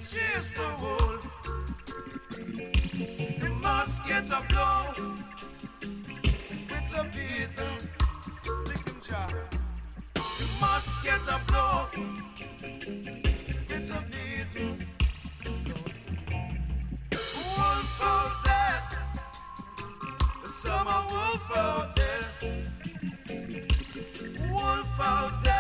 chase the wolf. We must get a blow with a beating. Chicken jar. We must get a blow with a beating. Wolf out there, the summer wolf out there, wolf out there.